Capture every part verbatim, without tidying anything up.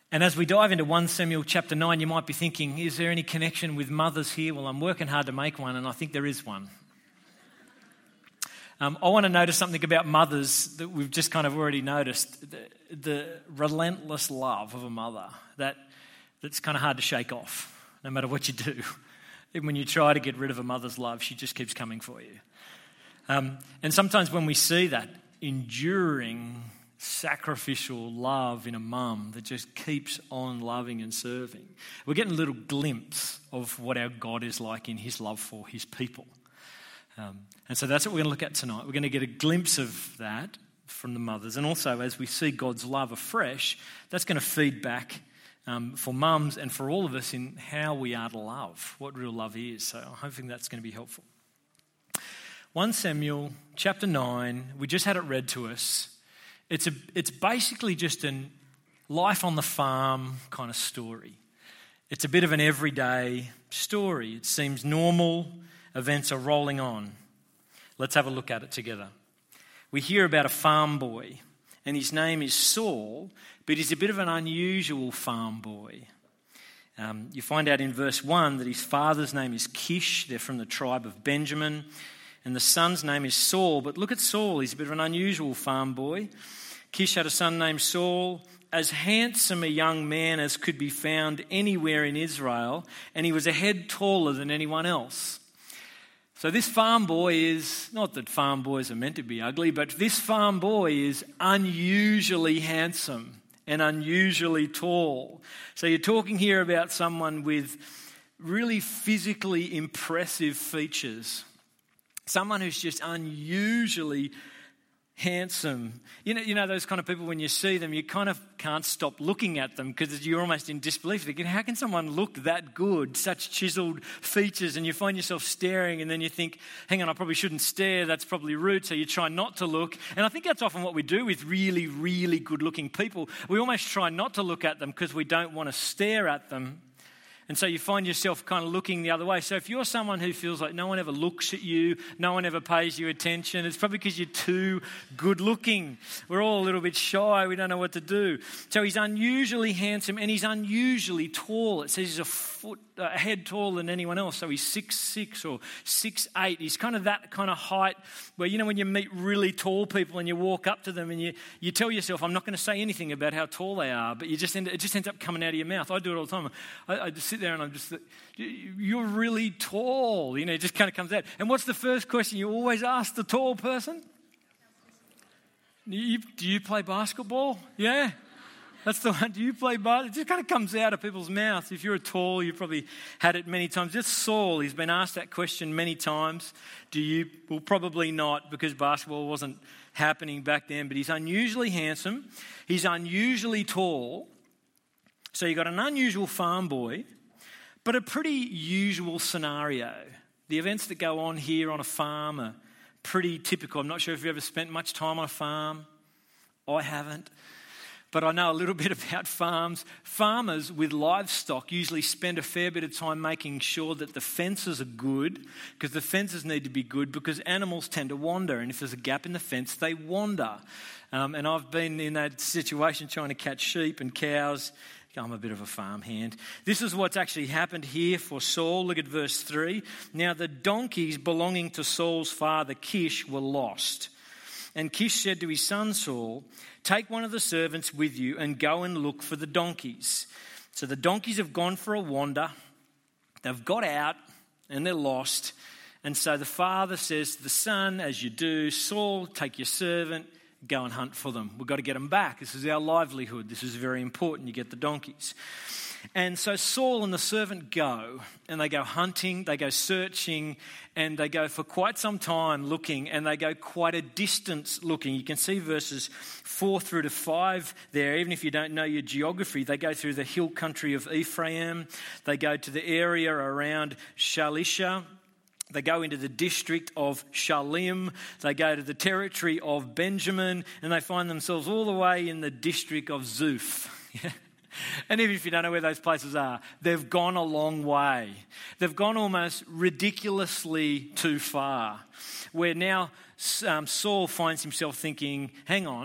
And as we dive into First Samuel chapter nine, you might be thinking, is there any connection with mothers here? Well, I'm working hard to make one, and I think there is one. Um, I want to notice something about mothers that we've just kind of already noticed. The, the relentless love of a mother that that's kind of hard to shake off, no matter what you do. Even when you try to get rid of a mother's love, she just keeps coming for you. Um, and sometimes when we see that enduring, sacrificial love in a mum that just keeps on loving and serving, we're getting a little glimpse of what our God is like in his love for his people. Um, and so that's what we're going to look at tonight. We're going to get a glimpse of that from the mothers. And also, as we see God's love afresh, that's going to feed back um, for mums and for all of us in how we are to love, what real love is. So I'm hoping that's going to be helpful. First Samuel chapter nine, we just had it read to us. It's a, it's basically just a life on the farm kind of story. It's a bit of an everyday story. It seems normal. Events are rolling on. Let's have a look at it together. We hear about a farm boy, and his name is Saul, but he's a bit of an unusual farm boy. Um, you find out in verse one that his father's name is Kish. They're from the tribe of Benjamin. And the son's name is Saul. But look at Saul. He's a bit of an unusual farm boy. Kish had a son named Saul, as handsome a young man as could be found anywhere in Israel, and he was a head taller than anyone else. So this farm boy is, not that farm boys are meant to be ugly, but this farm boy is unusually handsome and unusually tall. So you're talking here about someone with really physically impressive features. Someone who's just unusually handsome. You know, you know those kind of people, when you see them, you kind of can't stop looking at them because you're almost in disbelief. Thinking, how can someone look that good, such chiseled features? And you find yourself staring, and then you think, hang on, I probably shouldn't stare. That's probably rude. So you try not to look. And I think that's often what we do with really, really good-looking people. We almost try not to look at them because we don't want to stare at them. And so you find yourself kind of looking the other way. So if you're someone who feels like no one ever looks at you, no one ever pays you attention, it's probably because you're too good looking. We're all a little bit shy. We don't know what to do. So he's unusually handsome and he's unusually tall. It says he's a foot, a head taller than anyone else. So he's six six or six eight. He's kind of that kind of height where, you know, when you meet really tall people and you walk up to them and you, you tell yourself, I'm not going to say anything about how tall they are, but you just end, it just ends up coming out of your mouth. I do it all the time. I, I just sit there and I'm just, you're really tall. You know, it just kind of comes out. And what's the first question you always ask the tall person? Do you, do you play basketball? Yeah. That's the one. Do you play basketball? It just kind of comes out of people's mouths. If you're tall, you've probably had it many times. Just Saul, he's been asked that question many times. Do you? Well, probably not, because basketball wasn't happening back then. But he's unusually handsome. He's unusually tall. So you've got an unusual farm boy, but a pretty usual scenario. The events that go on here on a farm are pretty typical. I'm not sure if you've ever spent much time on a farm. I haven't. But I know a little bit about farms. Farmers with livestock usually spend a fair bit of time making sure that the fences are good, because the fences need to be good because animals tend to wander, and if there's a gap in the fence, they wander. Um, and I've been in that situation trying to catch sheep and cows. I'm a bit of a farm hand. This is what's actually happened here for Saul. Look at verse three. Now the donkeys belonging to Saul's father Kish were lost. And Kish said to his son Saul, take one of the servants with you and go and look for the donkeys. So the donkeys have gone for a wander. They've got out and they're lost. And so the father says to the son, as you do, Saul, take your servant, go and hunt for them. We've got to get them back. This is our livelihood. This is very important. You get the donkeys. And so Saul and the servant go, and they go hunting, they go searching, and they go for quite some time looking, and they go quite a distance looking. You can see verses four through to five there. Even if you don't know your geography, they go through the hill country of Ephraim. They go to the area around Shalisha. They go into the district of Shalim. They go to the territory of Benjamin, and they find themselves all the way in the district of Zuph. And even if you don't know where those places are, they've gone a long way. They've gone almost ridiculously too far, where now um, Saul finds himself thinking, hang on,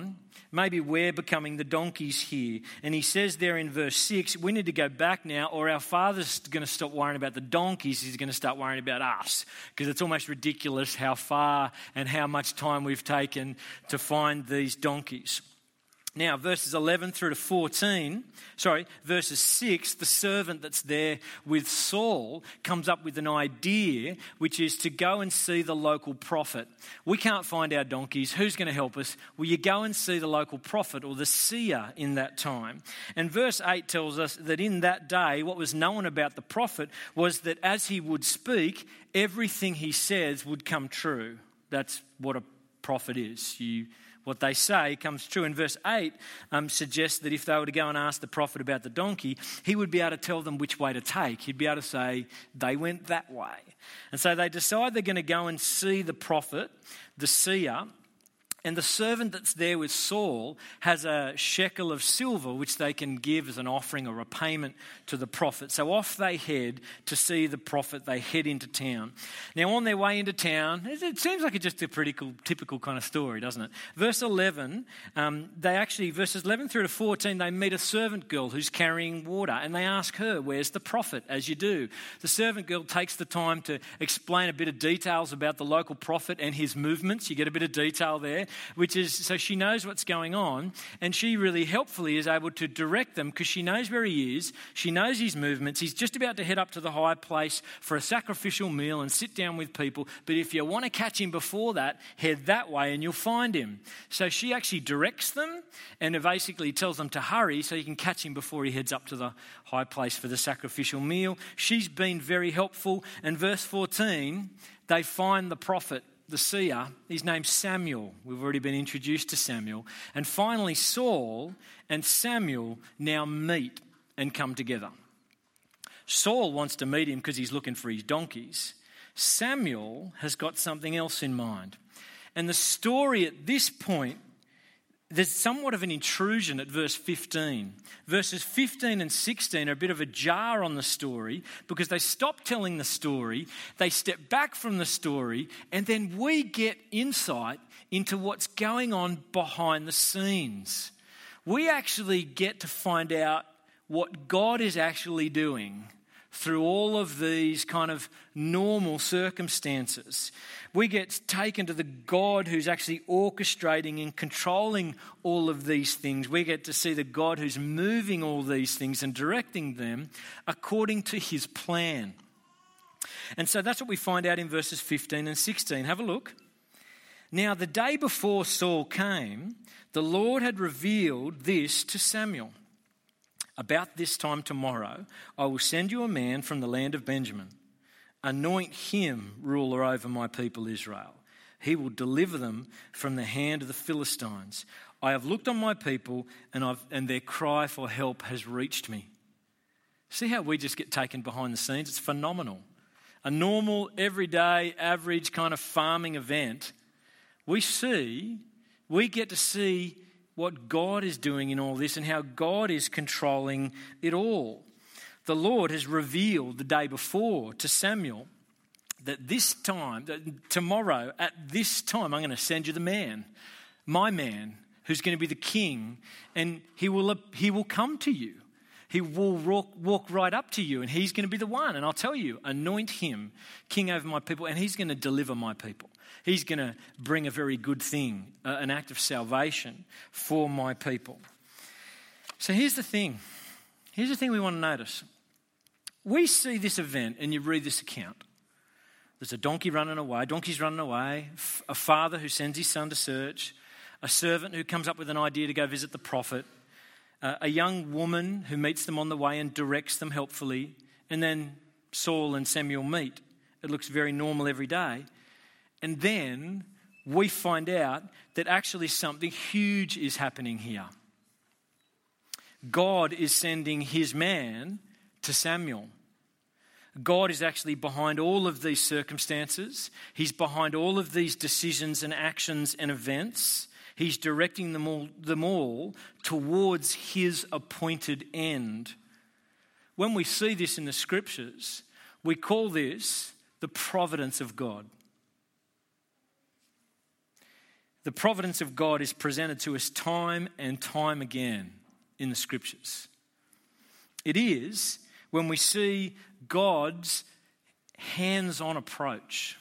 Maybe we're becoming the donkeys here. And he says there in verse six, we need to go back now, or our Father's going to stop worrying about the donkeys. He's going to start worrying about us, because it's almost ridiculous how far and how much time we've taken to find these donkeys. Now, verses eleven through to fourteen, sorry, verses six, the servant that's there with Saul comes up with an idea, which is to go and see the local prophet. We can't find our donkeys. Who's going to help us? Will you go and see the local prophet, or the seer in that time? And verse eight tells us that in that day, what was known about the prophet was that as he would speak, everything he says would come true. That's what a prophet is. You What they say comes true. And verse eight um, suggests that if they were to go and ask the prophet about the donkey, he would be able to tell them which way to take. He'd be able to say, they went that way. And so they decide they're going to go and see the prophet, the seer. And the servant that's there with Saul has a shekel of silver which they can give as an offering or a payment to the prophet. So off they head to see the prophet. They head into town. Now on their way into town, it seems like it's just a pretty cool, typical kind of story, doesn't it? Verse eleven, um, they actually, verses eleven through to fourteen, they meet a servant girl who's carrying water, and they ask her, where's the prophet, as you do. The servant girl takes the time to explain a bit of details about the local prophet and his movements. You get a bit of detail there. Which is, so she knows what's going on, and she really helpfully is able to direct them, because she knows where he is, she knows his movements. He's just about to head up to the high place for a sacrificial meal and sit down with people, but if you want to catch him before that, head that way and you'll find him. So she actually directs them and basically tells them to hurry so you can catch him before he heads up to the high place for the sacrificial meal. She's been very helpful. And verse fourteen, they find the prophet, the seer. His name's Samuel. We've already been introduced to Samuel. And finally, Saul and Samuel now meet and come together. Saul wants to meet him because he's looking for his donkeys. Samuel has got something else in mind. And the story at this point, there's somewhat of an intrusion at verse fifteen. Verses fifteen and sixteen are a bit of a jar on the story, because they stop telling the story, they step back from the story, and then we get insight into what's going on behind the scenes. We actually get to find out what God is actually doing through all of these kind of normal circumstances. We get taken to the God who's actually orchestrating and controlling all of these things. We get to see the God who's moving all these things and directing them according to his plan. And so that's what we find out in verses fifteen and sixteen. Have a look. Now, the day before Saul came, the Lord had revealed this to Samuel. About this time tomorrow, I will send you a man from the land of Benjamin. Anoint him ruler over my people Israel. He will deliver them from the hand of the Philistines. I have looked on my people, and I've, and their cry for help has reached me. See how we just get taken behind the scenes? It's phenomenal. A normal, everyday, average kind of farming event. We see, we get to see what God is doing in all this and how God is controlling it all. The Lord has revealed the day before to Samuel that this time, that tomorrow at this time, I'm going to send you the man, my man, who's going to be the king, and he will, he will come to you. He will walk, walk right up to you, and he's going to be the one. And I'll tell you, anoint him king over my people, and he's going to deliver my people. He's going to bring a very good thing, uh, an act of salvation for my people. So here's the thing. Here's the thing we want to notice. We see this event and you read this account. There's a donkey running away, donkey's running away, a father who sends his son to search, a servant who comes up with an idea to go visit the prophet, uh, a young woman who meets them on the way and directs them helpfully, and then Saul and Samuel meet. It looks very normal every day. And then we find out that actually something huge is happening here. God is sending his man to Samuel. God is actually behind all of these circumstances. He's behind all of these decisions and actions and events. He's directing them all, them all towards his appointed end. When we see this in the scriptures, we call this the providence of God. The providence of God is presented to us time and time again in the Scriptures. It is when we see God's hands-on approach.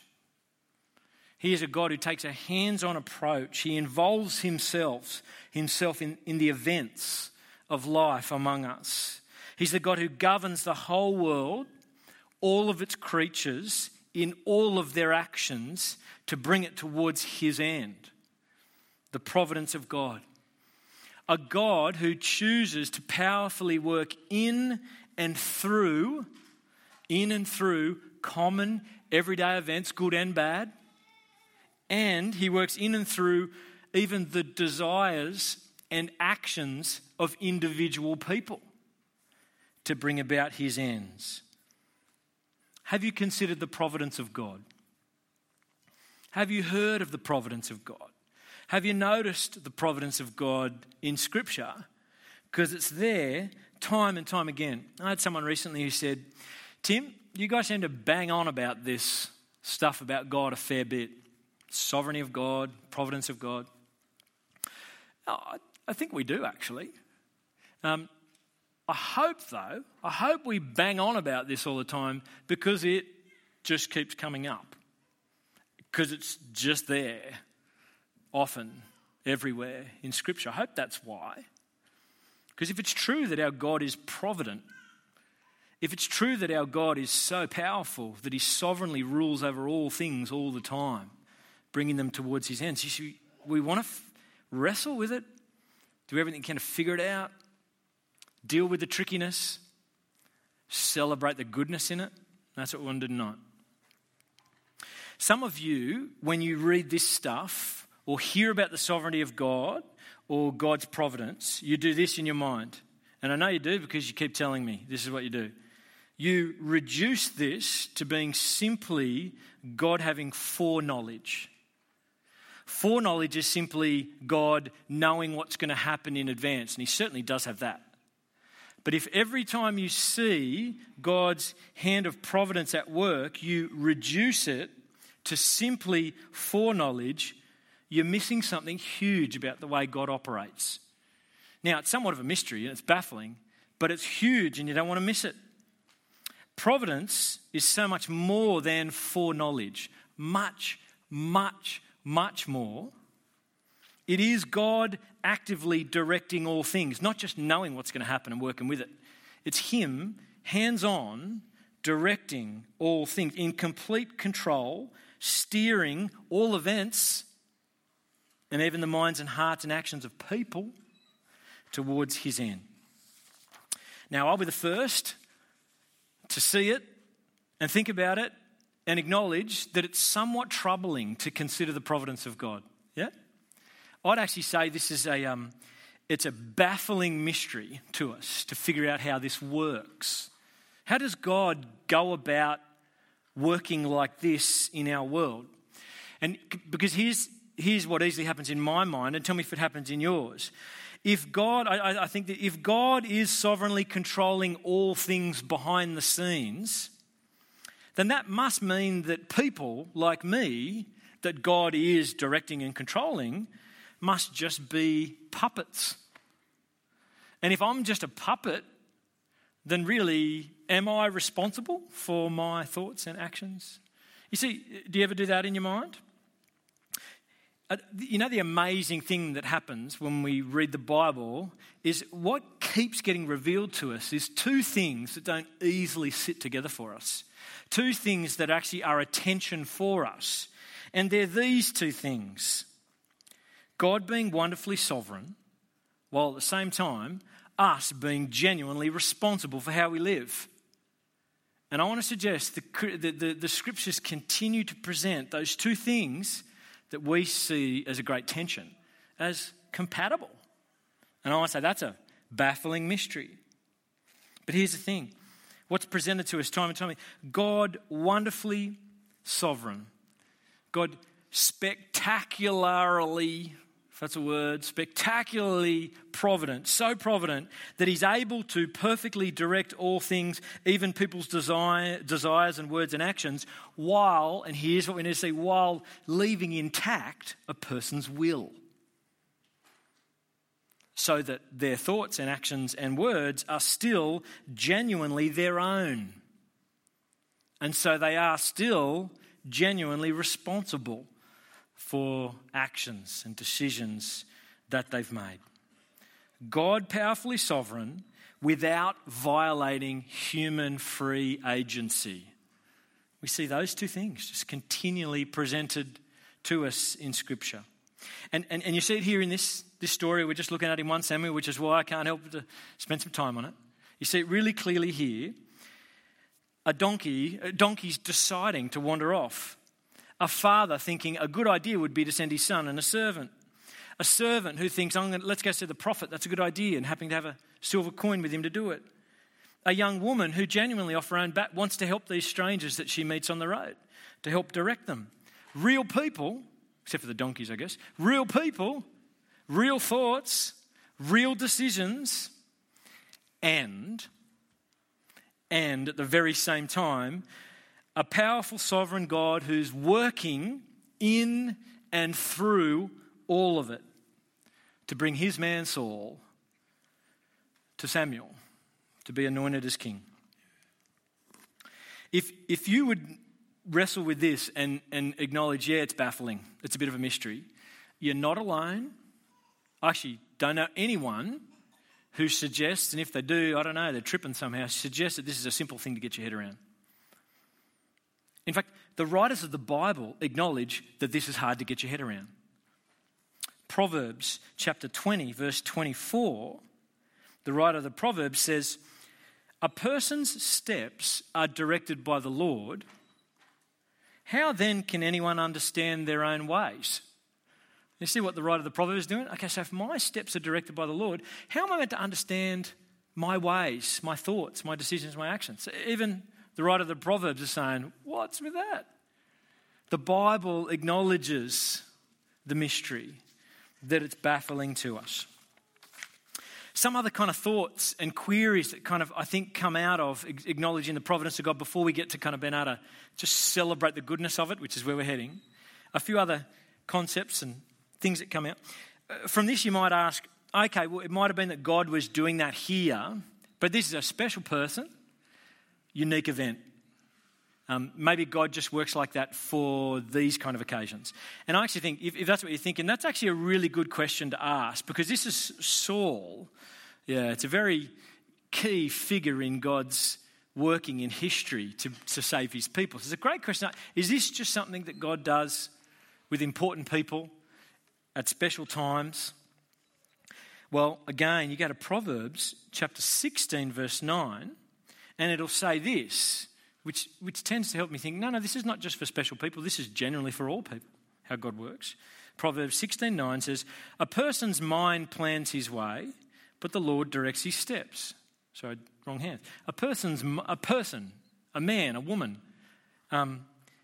He is a God who takes a hands-on approach. He involves himself, himself in, in the events of life among us. He's the God who governs the whole world, all of its creatures, in all of their actions to bring it towards his end. The providence of God. A God who chooses to powerfully work in and through, in and through common everyday events, good and bad. And he works in and through even the desires and actions of individual people to bring about his ends. Have you considered the providence of God? Have you heard of the providence of God? Have you noticed the providence of God in Scripture? Because it's there time and time again. I had someone recently who said, Tim, you guys seem to bang on about this stuff about God a fair bit. Sovereignty of God, providence of God. Oh, I think we do actually. Um, I hope though, I hope we bang on about this all the time because it just keeps coming up. Because it's just there. Often, everywhere in Scripture. I hope that's why. Because if it's true that our God is provident, if it's true that our God is so powerful that he sovereignly rules over all things all the time, bringing them towards his ends, you see, we want to f- wrestle with it, do everything we can to figure it out, deal with the trickiness, celebrate the goodness in it. That's what we want to do tonight. Some of you, when you read this stuff, or hear about the sovereignty of God or God's providence, you do this in your mind. And I know you do because you keep telling me this is what you do. You reduce this to being simply God having foreknowledge. Foreknowledge is simply God knowing what's going to happen in advance, and he certainly does have that. But if every time you see God's hand of providence at work, you reduce it to simply foreknowledge, you're missing something huge about the way God operates. Now, it's somewhat of a mystery and it's baffling, but it's huge and you don't want to miss it. Providence is so much more than foreknowledge. Much, much, much more. It is God actively directing all things, not just knowing what's going to happen and working with it. It's him, hands-on, directing all things, in complete control, steering all events and even the minds and hearts and actions of people towards his end. Now, I'll be the first to see it and think about it and acknowledge that it's somewhat troubling to consider the providence of God. Yeah? I'd actually say this is a, um, it's a baffling mystery to us to figure out how this works. How does God go about working like this in our world? And because here's Here's what easily happens in my mind, and tell me if it happens in yours. If God, I, I think that if God is sovereignly controlling all things behind the scenes, then that must mean that people like me, that God is directing and controlling, must just be puppets. And if I'm just a puppet, then really, am I responsible for my thoughts and actions? You see, do you ever do that in your mind? You know, the amazing thing that happens when we read the Bible is what keeps getting revealed to us is two things that don't easily sit together for us. Two things that actually are a tension for us. And they're these two things. God being wonderfully sovereign, while at the same time, us being genuinely responsible for how we live. And I want to suggest the, the, the, the scriptures continue to present those two things that we see as a great tension, as compatible. And I want to say that's a baffling mystery. But here's the thing. What's presented to us time and time again, God wonderfully sovereign. God spectacularly that's a word, spectacularly provident, so provident that he's able to perfectly direct all things, even people's desire, desires and words and actions, while, and here's what we need to see, while leaving intact a person's will. So that their thoughts and actions and words are still genuinely their own. And so they are still genuinely responsible for actions and decisions that they've made. God powerfully sovereign without violating human free agency. We see those two things just continually presented to us in Scripture. And, and, and you see it here in this, this story we're just looking at in First Samuel, which is why I can't help but to spend some time on it. You see it really clearly here. A donkey, a donkey's deciding to wander off. A father thinking a good idea would be to send his son and a servant. A servant who thinks, I'm gonna, let's go see the prophet, that's a good idea, and happening to have a silver coin with him to do it. A young woman who genuinely off her own bat wants to help these strangers that she meets on the road, to help direct them. Real people, except for the donkeys, I guess, real people, real thoughts, real decisions, and, and at the very same time, a powerful sovereign God who's working in and through all of it to bring his man Saul to Samuel to be anointed as king. If if you would wrestle with this and, and acknowledge, yeah, it's baffling, it's a bit of a mystery, you're not alone. I actually don't know anyone who suggests, and if they do, I don't know, they're tripping somehow, suggests that this is a simple thing to get your head around. In fact, the writers of the Bible acknowledge that this is hard to get your head around. Proverbs chapter twenty, verse twenty-four, the writer of the Proverbs says, a person's steps are directed by the Lord. How then can anyone understand their own ways? You see what the writer of the Proverbs is doing? Okay, so if my steps are directed by the Lord, how am I meant to understand my ways, my thoughts, my decisions, my actions? Even the writer of the Proverbs is saying, what's with that? The Bible acknowledges the mystery, that it's baffling to us. Some other kind of thoughts and queries that kind of, I think, come out of acknowledging the providence of God before we get to kind of being able to just celebrate the goodness of it, which is where we're heading. A few other concepts and things that come out. From this you might ask, okay, well, it might have been that God was doing that here, but this is a special person, unique event. Um, maybe God just works like that for these kind of occasions. And I actually think, if, if that's what you're thinking, that's actually a really good question to ask, because this is Saul. Yeah, it's a very key figure in God's working in history to, to save his people. So it's a great question. Is this just something that God does with important people at special times? Well, again, you go to Proverbs chapter sixteen, verse nine, and it'll say this, which, which tends to help me think, no, no, this is not just for special people. This is generally for all people, how God works. Proverbs sixteen nine says, a person's mind plans his way, but the Lord directs his steps. Sorry, wrong hand. A person's, a person, a man, a woman, um,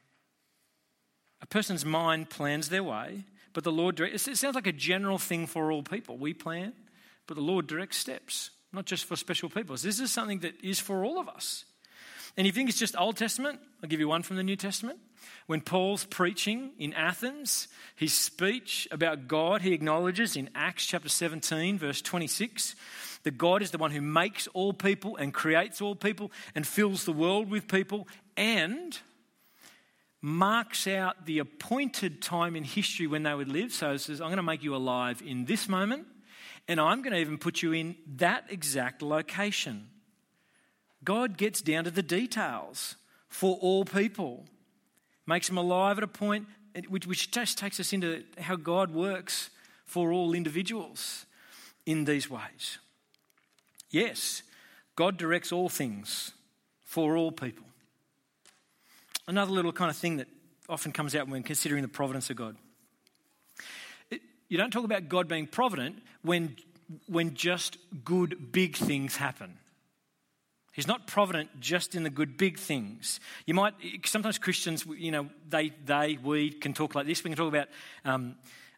a person's mind plans their way, but the Lord directs. It sounds like a general thing for all people. We plan, but the Lord directs steps, not just for special people. This is something that is for all of us. And you think it's just Old Testament? I'll give you one from the New Testament. When Paul's preaching in Athens, his speech about God, he acknowledges in Acts chapter seventeen, verse twenty-six, that God is the one who makes all people and creates all people and fills the world with people and marks out the appointed time in history when they would live. So it says, I'm going to make you alive in this moment, and I'm going to even put you in that exact location. God gets down to the details for all people, makes them alive at a point, which, which just takes us into how God works for all individuals in these ways. Yes, God directs all things for all people. Another little kind of thing that often comes out when considering the providence of God. It, you don't talk about God being provident when, when just good big things happen. He's not provident just in the good big things. You might, sometimes Christians, you know, they, they, we can talk like this. We can talk about um,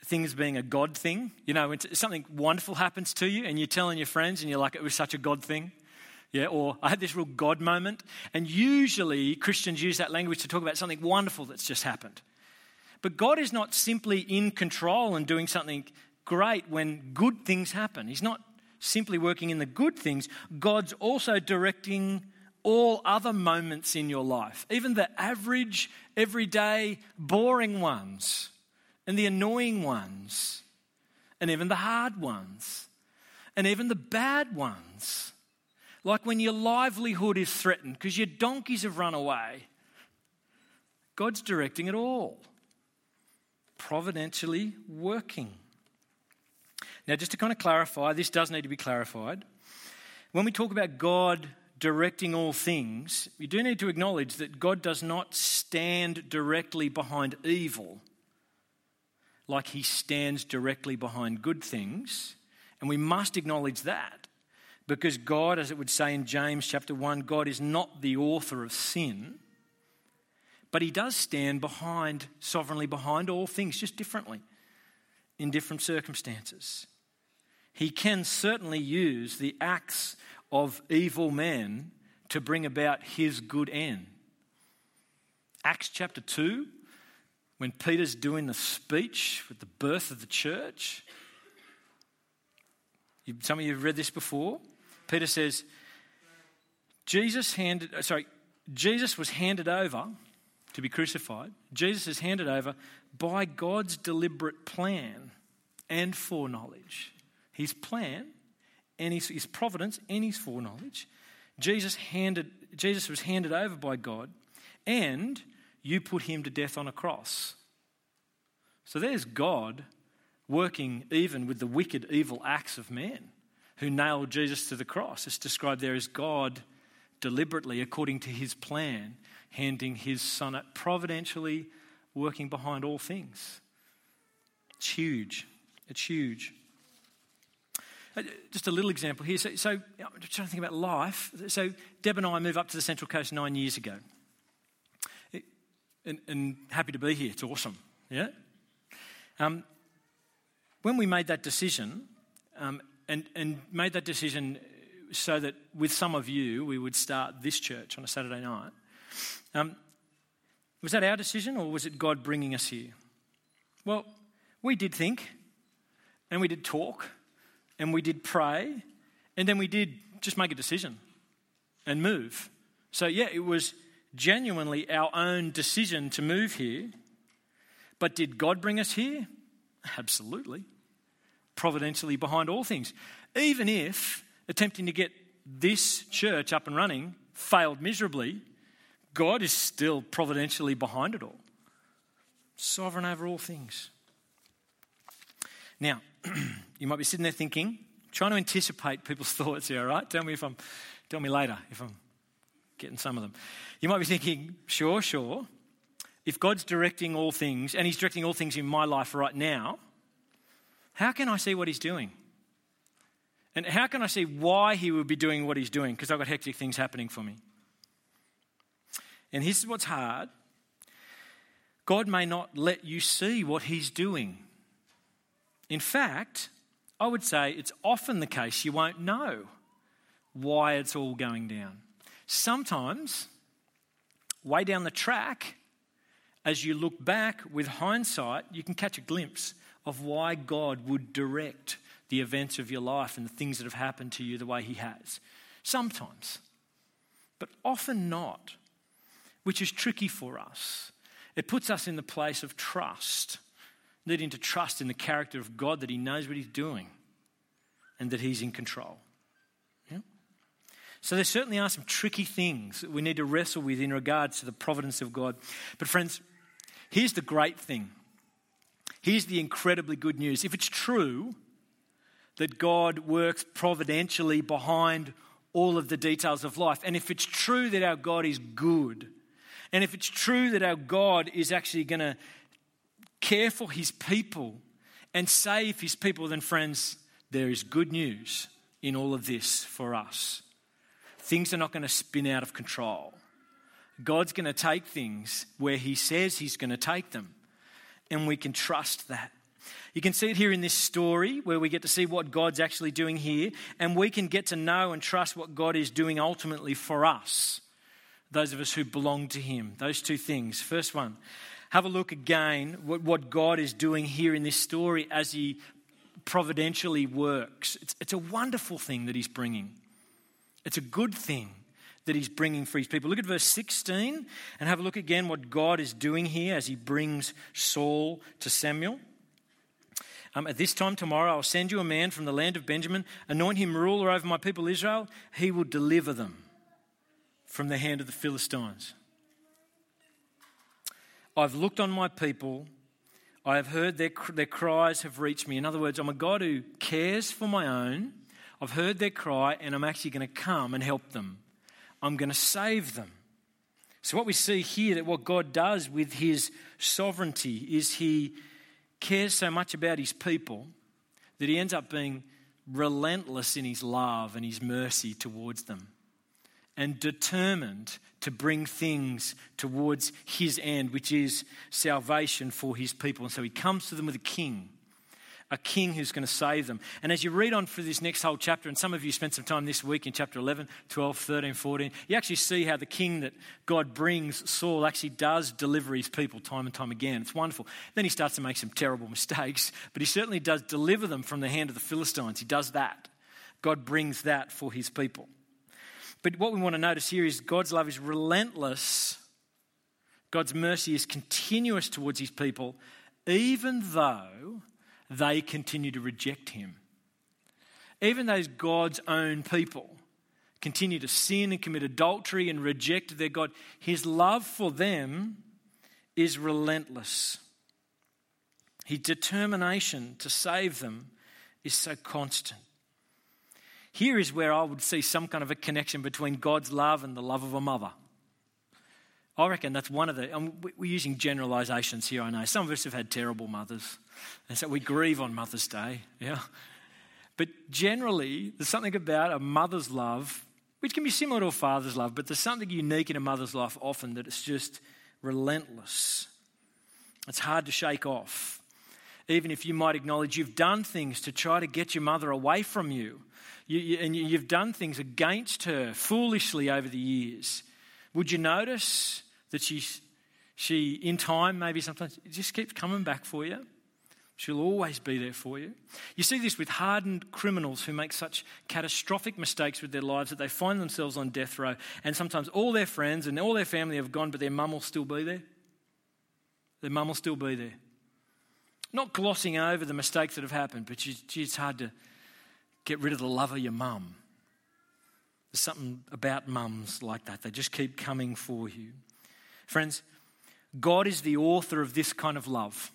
things being a God thing. You know, when something wonderful happens to you and you're telling your friends and you're like, it was such a God thing. Yeah, or I had this real God moment. And usually Christians use that language to talk about something wonderful that's just happened. But God is not simply in control and doing something great when good things happen. He's not simply working in the good things. God's also directing all other moments in your life, even the average, everyday, boring ones, and the annoying ones, and even the hard ones, and even the bad ones. Like when your livelihood is threatened because your donkeys have run away. God's directing it all, providentially working. Now, just to kind of clarify, this does need to be clarified. When we talk about God directing all things, we do need to acknowledge that God does not stand directly behind evil like he stands directly behind good things. And we must acknowledge that. Because God, as it would say in James chapter one, God is not the author of sin, but he does stand behind, sovereignly behind all things, just differently, in different circumstances. He can certainly use the acts of evil men to bring about his good end. Acts chapter two, when Peter's doing the speech with the birth of the church, some of you have read this before. Peter says, Jesus handed, sorry, Jesus was handed over to be crucified. Jesus is handed over by God's deliberate plan and foreknowledge. His plan and his, his providence and his foreknowledge. Jesus handed, Jesus was handed over by God, and you put him to death on a cross. So there's God working even with the wicked, evil acts of men who nailed Jesus to the cross. It's described there as God deliberately, according to his plan, handing his son out, providentially working behind all things. It's huge. It's huge. Just a little example here. So, so I'm just trying to think about life. So Deb and I moved up to the Central Coast nine years ago. It, and, and happy to be here. It's awesome. Yeah? Um, when we made that decision, um, And, and made that decision so that with some of you, we would start this church on a Saturday night. Um, was that our decision or was it God bringing us here? Well, we did think and we did talk and we did pray and then we did just make a decision and move. So yeah, it was genuinely our own decision to move here. But did God bring us here? Absolutely. Providentially behind all things. Even if attempting to get this church up and running failed miserably, God is still providentially behind it all. Sovereign over all things. Now, you might be sitting there thinking, trying to anticipate people's thoughts here, all right? Tell me if I'm, tell me later if I'm getting some of them. You might be thinking, sure, sure. If God's directing all things, and he's directing all things in my life right now, how can I see what he's doing? And how can I see why he would be doing what he's doing? Because I've got hectic things happening for me. And here's what's hard. God may not let you see what he's doing. In fact, I would say it's often the case you won't know why it's all going down. Sometimes, way down the track, as you look back with hindsight, you can catch a glimpse of why God would direct the events of your life and the things that have happened to you the way he has. Sometimes, but often not, which is tricky for us. It puts us in the place of trust, needing to trust in the character of God, that he knows what he's doing and that he's in control. Yeah? So there certainly are some tricky things that we need to wrestle with in regards to the providence of God. But friends, here's the great thing. Here's the incredibly good news. If it's true that God works providentially behind all of the details of life, and if it's true that our God is good, and if it's true that our God is actually going to care for his people and save his people, then friends, there is good news in all of this for us. Things are not going to spin out of control. God's going to take things where he says he's going to take them. And we can trust that. You can see it here in this story where we get to see what God's actually doing here, and we can get to know and trust what God is doing ultimately for us, those of us who belong to him. Those two things. First one, have a look again what, what God is doing here in this story as he providentially works. It's, it's a wonderful thing that he's bringing. It's a good thing that he's bringing for his people. Look at verse sixteen and have a look again what God is doing here as he brings Saul to Samuel. Um, at this time tomorrow I'll send you a man from the land of Benjamin, anoint him ruler over my people Israel. He will deliver them from the hand of the Philistines. I've looked on my people. I have heard their, their cries have reached me. In other words, I'm a God who cares for my own. I've heard their cry and I'm actually going to come and help them. I'm going to save them. So what we see here, that what God does with his sovereignty is he cares so much about his people that he ends up being relentless in his love and his mercy towards them, and determined to bring things towards his end, which is salvation for his people. And so he comes to them with a king, a king who's going to save them. And as you read on through this next whole chapter, and some of you spent some time this week in chapter eleven, twelve, thirteen, fourteen, you actually see how the king that God brings, Saul, actually does deliver his people time and time again. It's wonderful. Then he starts to make some terrible mistakes, but he certainly does deliver them from the hand of the Philistines. He does that. God brings that for his people. But what we want to notice here is God's love is relentless. God's mercy is continuous towards his people, even though they continue to reject him. Even those God's own people continue to sin and commit adultery and reject their God, his love for them is relentless. His determination to save them is so constant. Here is where I would see some kind of a connection between God's love and the love of a mother. I reckon that's one of the, um, we're using generalisations here, I know. Some of us have had terrible mothers, and so we grieve on Mother's Day, yeah. But generally, there's something about a mother's love, which can be similar to a father's love, but there's something unique in a mother's life often, that it's just relentless. It's hard to shake off. Even if you might acknowledge you've done things to try to get your mother away from you, you, you and you've done things against her foolishly over the years, would you notice that she, she in time, maybe sometimes, it just keeps coming back for you? She'll always be there for you. You see this with hardened criminals who make such catastrophic mistakes with their lives that they find themselves on death row, and sometimes all their friends and all their family have gone, but their mum will still be there. Their mum will still be there. Not glossing over the mistakes that have happened, but it's hard to get rid of the love of your mum. There's something about mums like that. They just keep coming for you. Friends, God is the author of this kind of love.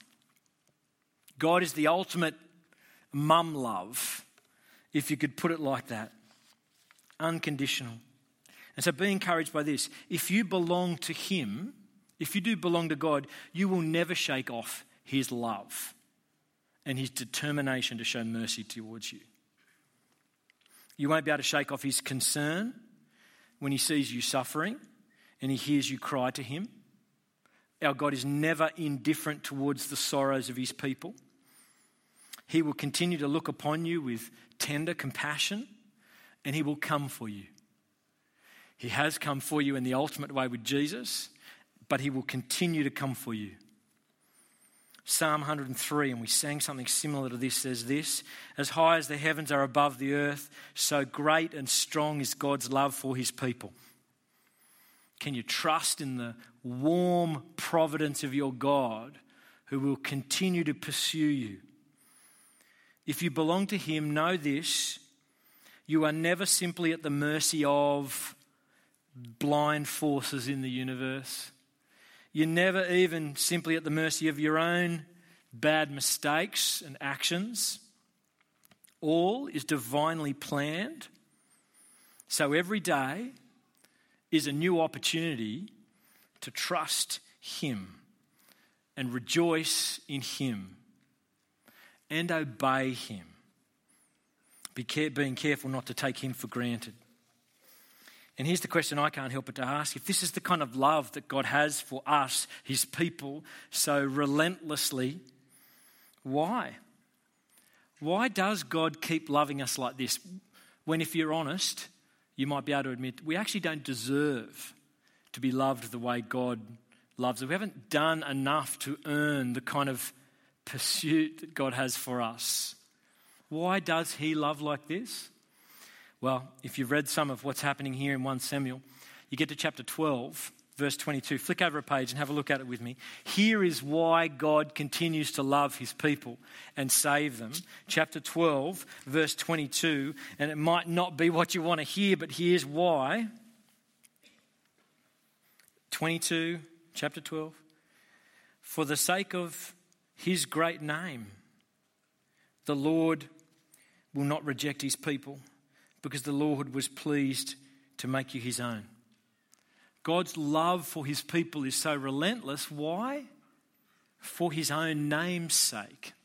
God is the ultimate mum love, if you could put it like that. Unconditional. And so be encouraged by this. If you belong to him, if you do belong to God, you will never shake off his love and his determination to show mercy towards you. You won't be able to shake off his concern when he sees you suffering and he hears you cry to him. Our God is never indifferent towards the sorrows of his people. He will continue to look upon you with tender compassion, and he will come for you. He has come for you in the ultimate way with Jesus, but he will continue to come for you. Psalm one hundred three, and we sang something similar to this, says this: as high as the heavens are above the earth, so great and strong is God's love for his people. Can you trust in the warm providence of your God, who will continue to pursue you? If you belong to him, know this: you are never simply at the mercy of blind forces in the universe. You're never even simply at the mercy of your own bad mistakes and actions. All is divinely planned. So every day is a new opportunity to trust him and rejoice in him and obey him, Be care- being careful not to take him for granted. And here's the question I can't help but to ask: if this is the kind of love that God has for us, his people, so relentlessly, Why? Why does God keep loving us like this? When, if you're honest, you might be able to admit we actually don't deserve to be loved the way God loves us. We haven't done enough to earn the kind of pursuit that God has for us. Why does he love like this? Well, if you've read some of what's happening here in First Samuel, you get to chapter twelve, verse twenty-two. Flick over a page and have a look at it with me. Here is why God continues to love his people and save them. Chapter twelve, verse twenty-two. And it might not be what you want to hear, but here's why. twenty-two, chapter twelve. For the sake of his great name, the Lord will not reject his people, because the Lord was pleased to make you his own. God's love for his people is so relentless. Why? For his own name's sake.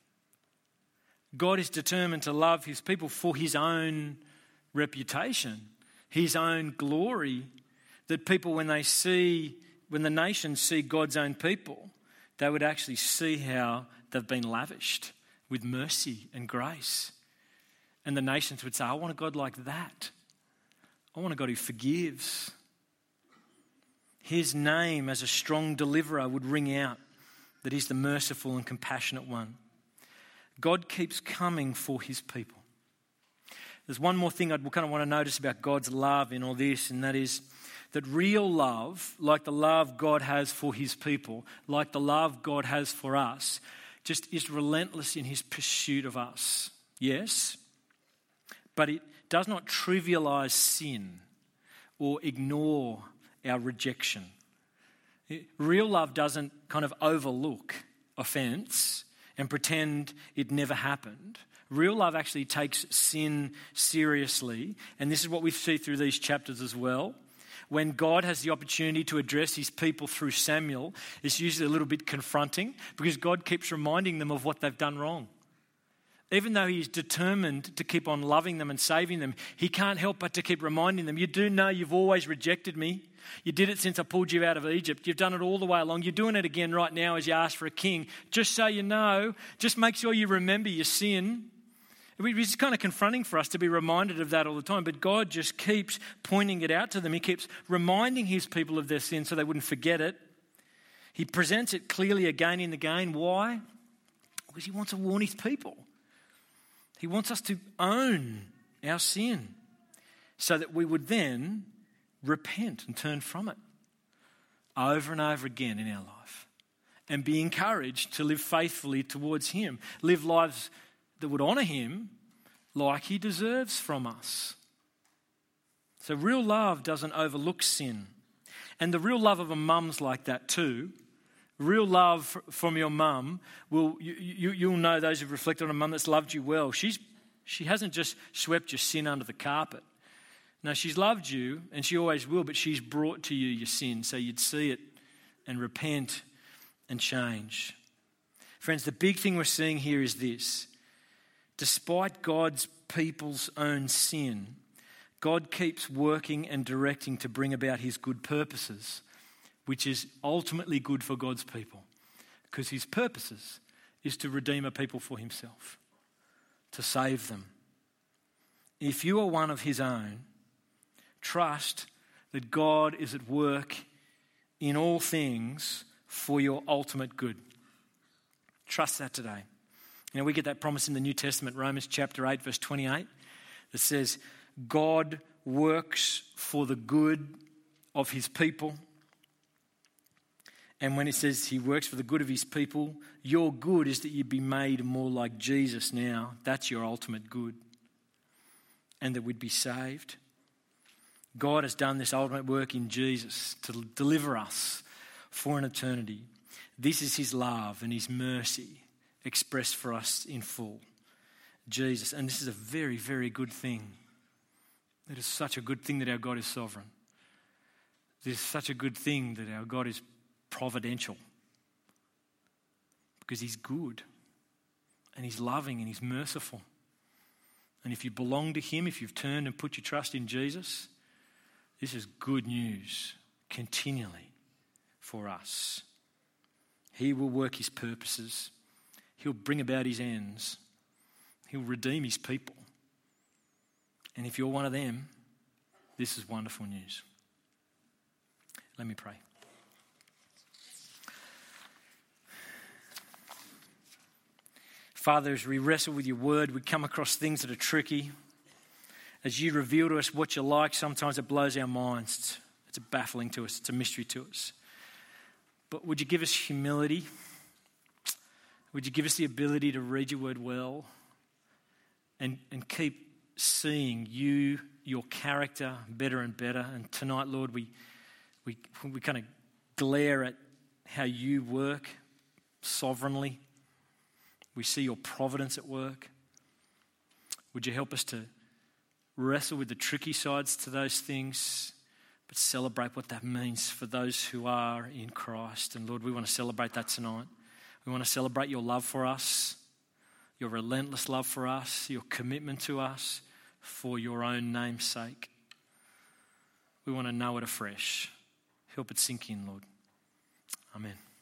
God is determined to love his people for his own reputation, his own glory, that people, when they see, when the nations see God's own people, they would actually see how they've been lavished with mercy and grace. And the nations would say, I want a God like that. I want a God who forgives. His name as a strong deliverer would ring out that he's the merciful and compassionate one. God keeps coming for his people. There's one more thing I kind of want to notice about God's love in all this, and that is that real love, like the love God has for his people, like the love God has for us, just is relentless in his pursuit of us. Yes, but it does not trivialize sin or ignore our rejection. Real love doesn't kind of overlook offense and pretend it never happened. Real love actually takes sin seriously, and this is what we see through these chapters as well. When God has the opportunity to address his people through Samuel, it's usually a little bit confronting because God keeps reminding them of what they've done wrong. Even though he's determined to keep on loving them and saving them, he can't help but to keep reminding them, you do know you've always rejected me. You did it since I pulled you out of Egypt. You've done it all the way along. You're doing it again right now as you ask for a king. Just so you know, just make sure you remember your sin. It's kind of confronting for us to be reminded of that all the time, but God just keeps pointing it out to them. He keeps reminding his people of their sin so they wouldn't forget it. He presents it clearly again and again. Why? Because he wants to warn his people. He wants us to own our sin so that we would then repent and turn from it over and over again in our life and be encouraged to live faithfully towards him, live lives that would honour him like he deserves from us. So real love doesn't overlook sin. And the real love of a mum's like that too. Real love from your mum, will you, you, you'll know, those who've reflected on a mum that's loved you well, she's she hasn't just swept your sin under the carpet. No, she's loved you, and she always will, but she's brought to you your sin so you'd see it and repent and change. Friends, the big thing we're seeing here is this. Despite God's people's own sin, God keeps working and directing to bring about his good purposes, which is ultimately good for God's people, because his purposes is to redeem a people for himself, to save them. If you are one of his own, trust that God is at work in all things for your ultimate good. Trust that today. You know, we get that promise in the New Testament, Romans chapter eight, verse twenty-eight, that says, God works for the good of his people. And when it says he works for the good of his people, your good is that you be made more like Jesus now. That's your ultimate good. And that we'd be saved. God has done this ultimate work in Jesus to deliver us for an eternity. This is his love and his mercy expressed for us in full. Jesus. And this is a very, very good thing. It is such a good thing that our God is sovereign. It is such a good thing that our God is providential. Because he's good. And he's loving and he's merciful. And if you belong to him, if you've turned and put your trust in Jesus, this is good news continually for us. He will work his purposes. He'll bring about his ends. He'll redeem his people. And if you're one of them, this is wonderful news. Let me pray. Father, as we wrestle with your word, we come across things that are tricky. As you reveal to us what you're like, sometimes it blows our minds. It's, it's baffling to us. It's a mystery to us. But would you give us humility? Would you give us the ability to read your word well and, and keep seeing you, your character better and better? And tonight, Lord, we we we kind of glare at how you work sovereignly. We see your providence at work. Would you help us to wrestle with the tricky sides to those things, but celebrate what that means for those who are in Christ? And Lord, we want to celebrate that tonight. We want to celebrate your love for us, your relentless love for us, your commitment to us for your own name's sake. We want to know it afresh. Help it sink in, Lord. Amen.